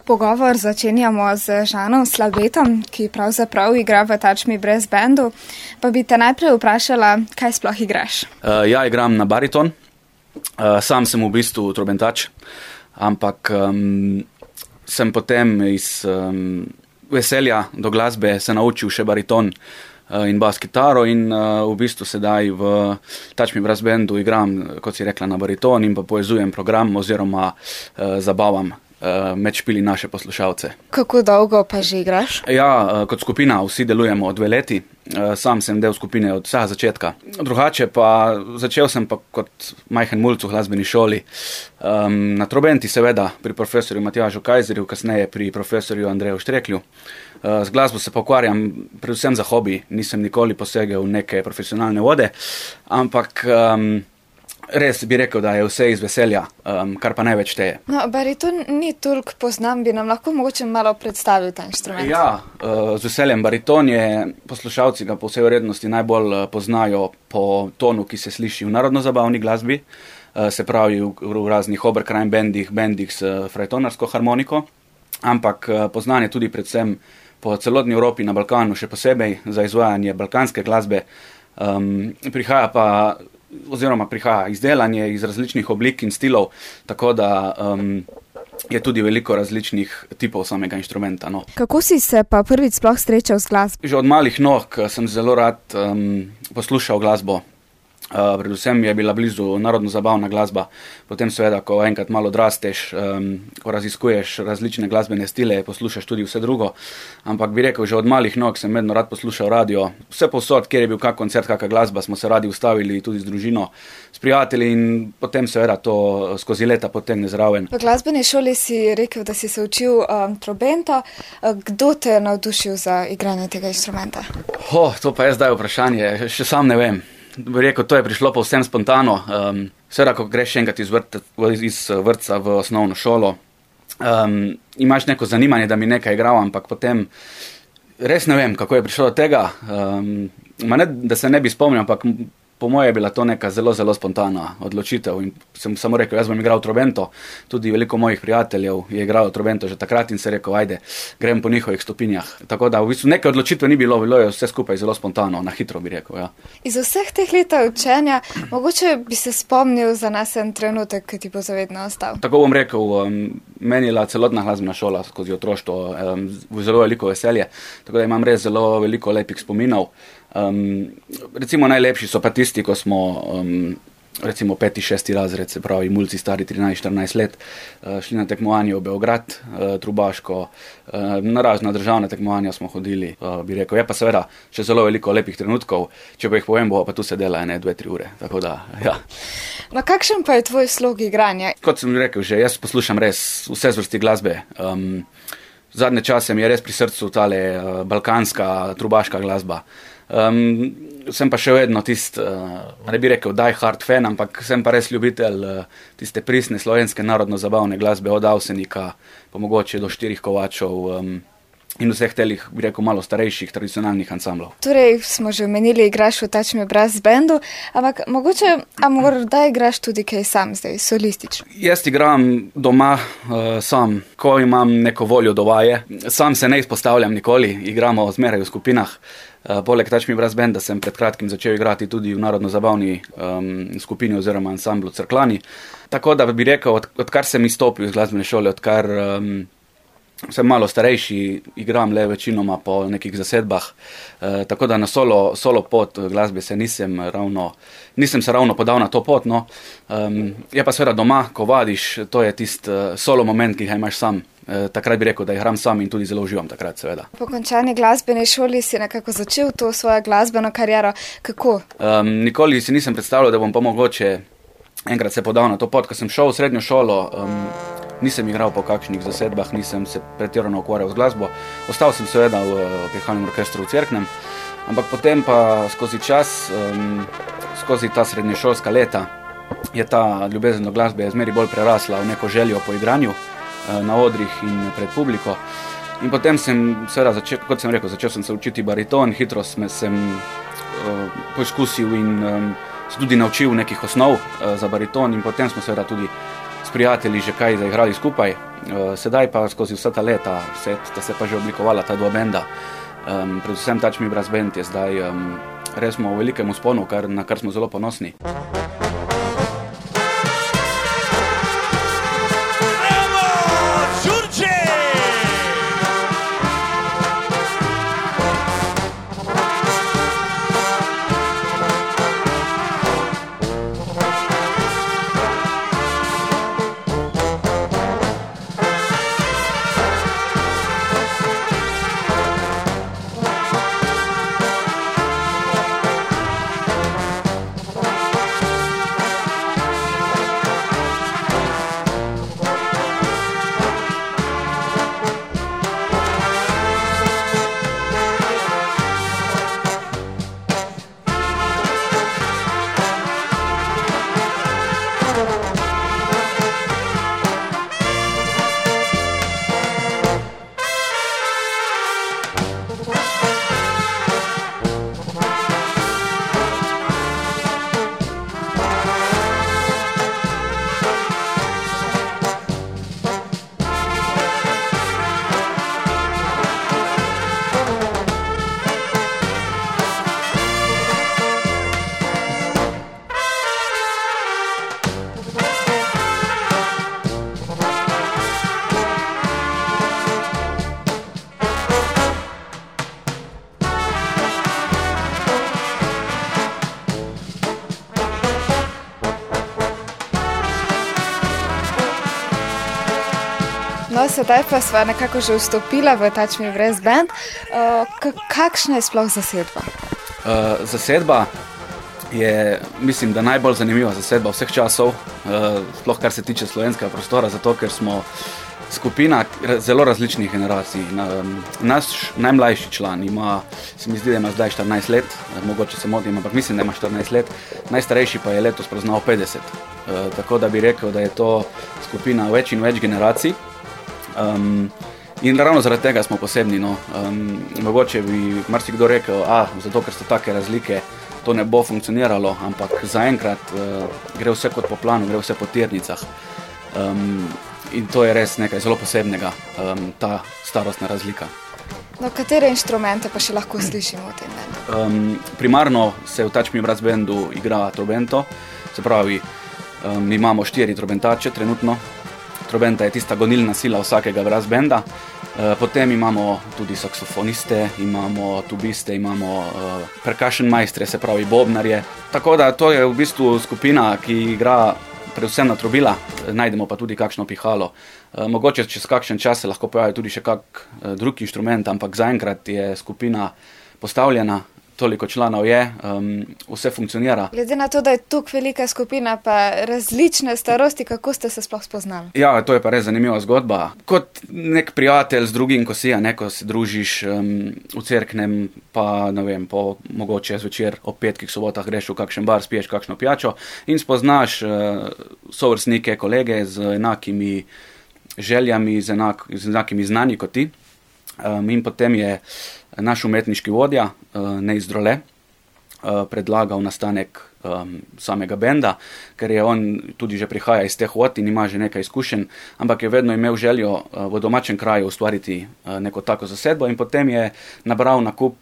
Pogovor začenjamo z Žanom Slabetom, ki pravzaprav igra v Touch Me Brass Bandu. Pa bi te najprej vprašala, kaj sploh igraš? Ja igram na bariton. Sam sem v bistvu trobentač, ampak sem potem iz veselja do glasbe se naučil še bariton in bas kitaro in v bistvu sedaj v Touch Me Brass Bandu igram, kot si rekla, na bariton in pa povezujem program oziroma zabavam med špili naše poslušalce. Kako dolgo pa že igraš? Ja, kot skupina vsi delujemo 2 leti. Sam sem del skupine od vsega začetka. Drugače pa začel sem pa kot majhen mulc v glasbeni šoli. Na trobenti seveda pri profesorju Matjažu Kajzerju, kasneje pri profesorju Andreju Štreklju. Z glasbo se pokvarjam predvsem za hobi. Nisem nikoli posegel v neke profesionalne vode, ampak res bi rekel, da je vse iz veselja, kar pa največ šteje. No, bariton ni toliko poznan, bi nam lahko mogoče malo predstavil ta inštrument? Ja, z veseljem. Bariton je, poslušalci ga po vsej vrednosti najbolj poznajo po tonu, ki se sliši v narodno-zabavni glasbi, se pravi v raznih Oberkrajn bendih s frajtonarsko harmoniko, ampak poznan je tudi predvsem po celotni Evropi, na Balkanu še posebej za izvajanje balkanske glasbe. Prihaja izdelanje iz različnih oblik in stilov, tako da je tudi veliko različnih tipov samega inštrumenta. No. Kako si se pa prvič sploh srečal z glasbo? Že od malih nog sem zelo rad poslušal glasbo. Predvsem je bila blizu narodno-zabavna glasba. Potem seveda, ko enkrat malo odrasteš, ko raziskuješ različne glasbene stile, poslušaš tudi vse drugo. Ampak bi rekel, že od malih nog sem vedno rad poslušal radio. Vse povsod, kjer je bil kak koncert, kakšna glasba, smo se radi ustavili tudi z družino, s prijatelji in potem seveda to skozi leta potegne zraven. V glasbeni šoli si rekel, da si se učil trobento. Kdo te je navdušil za igranje tega inštrumenta? To pa je zdaj vprašanje, še sam ne vem. Bi rekel, to je prišlo povsem spontano. Seveda, ko greš enkrat iz vrtca v osnovno šolo, imaš neko zanimanje, da bi nekaj igral, ampak potem res ne vem, kako je prišlo do tega. Ne, da se ne bi spomnil, ampak po moje je bila to neka zelo, zelo spontana odločitev in sem samo rekel, jaz bom igral trobento. Tudi veliko mojih prijateljev je igralo trobento že takrat in se rekel, ajde, grem po njihovih stopinjah. Tako da v bistvu neke odločitve ni bilo je vse skupaj zelo spontano, na hitro bi rekel, ja. Iz vseh teh let učenja, mogoče bi se spomnil za nas en trenutek, ki ti bo zavedno ostal. Tako bom rekel, meni je celotna glasbena šola skozi otroštvo zelo veliko veselje, tako da imam res zelo veliko lepih spominov. Recimo najlepši so pa tisti, ko smo recimo 5., 6. razred, se pravi mulci stari 13-14 let, šli na tekmovanje v Beograd, trubaško, na razna državna tekmovanja smo hodili, bi rekel. Je pa seveda še zelo veliko lepih trenutkov, če pa jih povem, bo pa tu sedela 2-3 ure, tako da, ja. No, kakšen pa je tvoj slog igranja? Kot sem rekel že, jaz poslušam res vse zvrsti glasbe. Zadnje čase mi je res pri srcu tale balkanska, trubaška glasba. Sem pa še vedno ne bi rekel die hard fan, ampak sem pa res ljubitelj tiste pristne slovenske narodno-zabavne glasbe od Avsenika, pa mogoče do Štirih Kovačev in vseh telih, bi rekel, malo starejših tradicionalnih ansamblov. Torej, smo že omenili, igraš v Touch Me Brass Bandu, ampak mogoče, morda igraš tudi kaj sam zdaj, solistično? Jaz igram doma sam, ko imam neko voljo do vaje. Sam se ne izpostavljam nikoli, igramo zmeraj v skupinah. Poleg Touch Me Brass Banda sem pred kratkim začel igrati tudi v narodno-zabavni skupini oziroma ansamblu Cerklani. Tako da bi rekel, odkar sem izstopil iz glasbene šole, odkar sem malo starejši, igram le večinoma po nekih zasedbah, tako da na solo pot glasbe se nisem se ravno podal na to pot, no. Je pa seveda doma, ko vadiš, to je tisti solo moment, ki ga imaš sam. Takrat bi rekel, da igram sam in tudi zelo uživam takrat, seveda. Po končani glasbeni šoli si nekako začel to svojo glasbeno kariero. Kako? Nikoli si nisem predstavljal, da bom pa mogoče enkrat se podal na to pot. Ko sem šel v srednjo šolo, nisem igral po kakšnih zasedbah, nisem se pretirano ukvarjal z glasbo. Ostal sem seveda v pihalnem orkestru v Cerknem, ampak potem pa skozi čas, skozi ta srednješolska leta, je ta ljubezen do glasbe zmeri bolj prerasla v neko željo po igranju na odrih in pred publiko. In potem sem seveda kot sem rekel, začel sem se učiti bariton, hitro sem poizkusil in se tudi naučil nekih osnov za bariton in potem smo seveda tudi prijatelji že kaj zaigrali skupaj. Sedaj pa skozi vsa ta leta sta se pa že oblikovala ta dva benda. Predvsem Touch Me Brass Band je zdaj res smo v velikem vzponu, na kar smo zelo ponosni. No, sedaj pa sva nekako že vstopila v Touch Me Brass Band. Kakšna je sploh zasedba? Zasedba je, mislim, da najbolj zanimiva zasedba vseh časov, sploh kar se tiče slovenskega prostora, zato ker smo skupina zelo različnih generacij. Naš najmlajši član se mi zdi, da ima zdaj 14 let, mogoče se motim, ampak mislim, da ima 14 let, najstarejši pa je letos praznal 50. Tako da bi rekel, da je to skupina več in več generacij. In ravno zaradi tega smo posebni. Mogoče bi marsikdo rekel, zato ker so take razlike, to ne bo funkcioniralo, ampak zaenkrat gre vse kot po planu, gre vse po tirnicah. In to je res nekaj zelo posebnega, ta starostna razlika. No, katere inštrumente pa še lahko slišimo v tem bendu? Primarno se v Touch Me Brass Bandu igra trobento, se pravi, imamo 4 trobentače trenutno. Trobenta je tista gonilna sila vsakega brass banda. Potem imamo tudi saksofoniste, imamo tubiste, imamo percussion majstre, se pravi bobnarje. Tako da to je v bistvu skupina, ki igra predvsem na trobila, najdemo pa tudi kakšno pihalo. Mogoče čez kakšen čas se lahko pojavi tudi še kak drug inštrument, ampak zaenkrat je skupina postavljena, toliko članov je, vse funkcionira. Glede na to, da je tukaj velika skupina, pa različne starosti, kako ste se sploh spoznali? Ja, to je pa res zanimiva zgodba. Kot nek prijatelj z drugim, ko se družiš v cerknem, pa ne vem, mogoče zvečer ob petkih, sobotah greš v kakšen bar, spiješ kakšno pijačo in spoznaš sovrstnike, kolege z enakimi željami, z enakimi znanji kot ti. In potem je naš umetniški vodja, Nejc Drole, predlagal nastanek samega benda, ker je on tudi že prihaja iz teh vod in ima že nekaj izkušenj, ampak je vedno imel željo v domačem kraju ustvariti neko tako zasedbo in potem je nabral na kup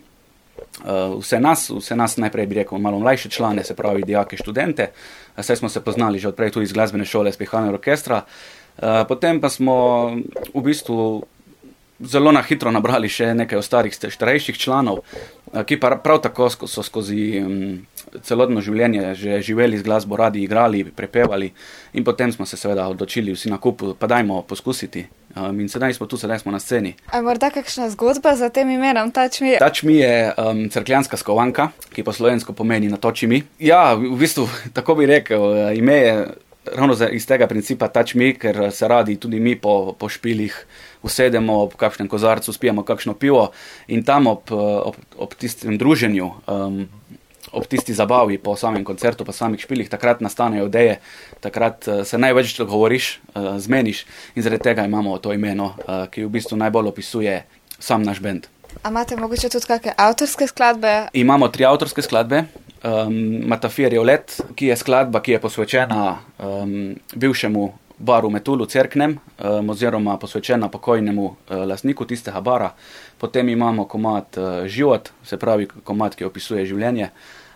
vse nas najprej bi rekel malo mlajše člane, se pravi dijake, študente, saj smo se poznali že odprej tudi iz glasbene šole, iz pihalnega orkestra, potem pa smo v bistvu zelo na hitro nabrali še nekaj ostalih starejših članov, ki pa prav tako so skozi celotno življenje že živeli z glasbo, radi igrali, prepevali in potem smo se seveda odločili vsi na kup, pa dajmo poskusiti. In sedaj smo na sceni. A morda kakšna zgodba za tem imenom Touch Me? Touch Me je cerkljanska skovanka, ki po slovensko pomeni natoči mi. Ja, v bistvu, tako bi rekel, ime je ravno iz tega principa Touch Me, ker se radi tudi mi po špilih usedemo ob kakšnem kozarcu, spijemo kakšno pivo in tam ob tistem druženju, ob tisti zabavi po samem koncertu, po samih špilih, takrat nastanejo ideje, takrat se največ govoriš, zmeniš in zaradi tega imamo to imeno, ki v bistvu najbolj opisuje sam naš bend. A imate mogoče tudi kakšne avtorske skladbe? Imamo 3 avtorske skladbe. Matafir je let, ki je skladba, ki je posvečena bivšemu bar v Metulu, Cerknem, oziroma posvečena pokojnemu lastniku tistega bara. Potem imamo komad Život, se pravi komad, ki opisuje življenje.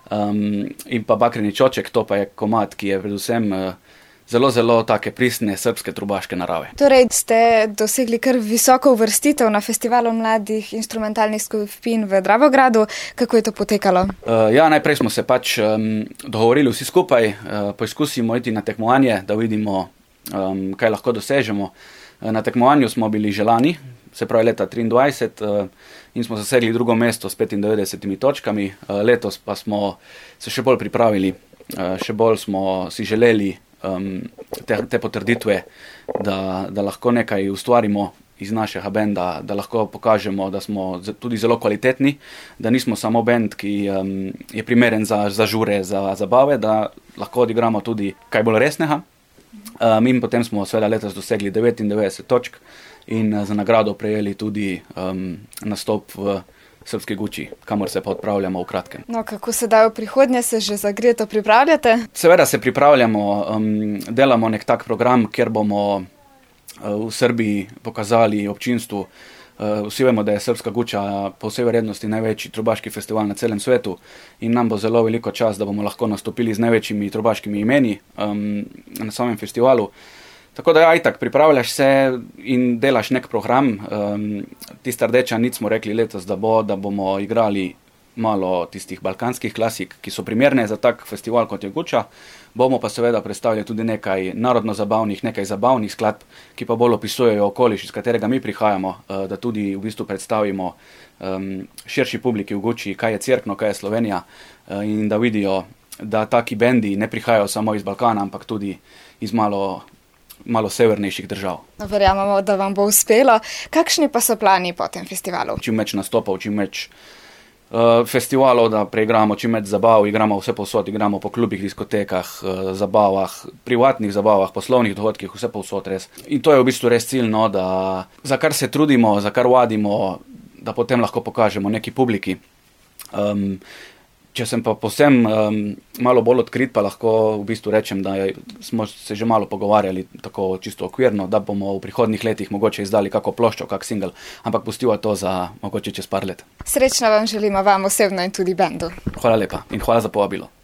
In pa Bakreni čoček, to pa je komad, ki je predvsem zelo, zelo take pristne srpske trubaške narave. Torej ste dosegli kar visoko uvrstitev na festivalu mladih instrumentalnih skupin v Dravogradu. Kako je to potekalo? Ja, najprej smo se pač dogovorili vsi skupaj, poizkusimo iti na tekmovanje, da vidimo, kaj lahko dosežemo. Na tekmovanju smo bili že lani, se pravi leta 2023, in smo zasegli drugo mesto s 95 točkami. Letos pa smo se še bolj pripravili, še bolj smo si želeli te potrditve, da lahko nekaj ustvarimo iz našega benda, da lahko pokažemo, da smo tudi zelo kvalitetni, da nismo samo bend, ki je primeren za žure, za zabave, da lahko odigramo tudi kaj bolj resnega. In potem smo seveda letos dosegli 99 točk in za nagrado prejeli tudi nastop v Srpski Guči, kamor se pa odpravljamo v kratkem. No, kako se da v prihodnje, se že zagreto pripravljate? Seveda se pripravljamo, delamo nek tak program, kjer bomo v Srbiji pokazali občinstvu. Vsi vemo, da je Srpska Guča po vsej verjetnosti največji trubaški festival na celem svetu in nam bo zelo veliko čas, da bomo lahko nastopili z največjimi trubaškimi imeni na samem festivalu. Tako da itak pripravljaš se in delaš nek program. Tista rdeča nit smo rekli letos, da bomo igrali malo tistih balkanskih klasik, ki so primerne za tak festival kot je Guča. Bomo pa seveda predstavili tudi nekaj narodno-zabavnih, nekaj zabavnih skladb, ki pa bolj opisujejo okoliš, iz katerega mi prihajamo, da tudi v bistvu predstavimo širši publiki v Guči, kaj je Cerkno, kaj je Slovenija, in da vidijo, da taki bendi ne prihajajo samo iz Balkana, ampak tudi iz malo severnejših držav. Verjamemo, da vam bo uspelo. Kakšni pa so plani po tem festivalu? Čim več nastopov, čim več festivalov, da preigramo čim več zabav, igramo vse povsod, igramo po klubih, diskotekah, zabavah, privatnih zabavah, poslovnih dogodkih, vse povsod res. In to je v bistvu res cilj, no, da za kar se trudimo, za kar vadimo, da potem lahko pokažemo neki publiki. Če sem pa povsem malo bolj odkrit, pa lahko v bistvu rečem, da smo se že malo pogovarjali tako čisto okvirno, da bomo v prihodnjih letih mogoče izdali kako ploščo, kak single, ampak pustiva to za mogoče čez par let. Srečno vam želimo, vam osebno in tudi bendu. Hvala lepa in hvala za povabilo.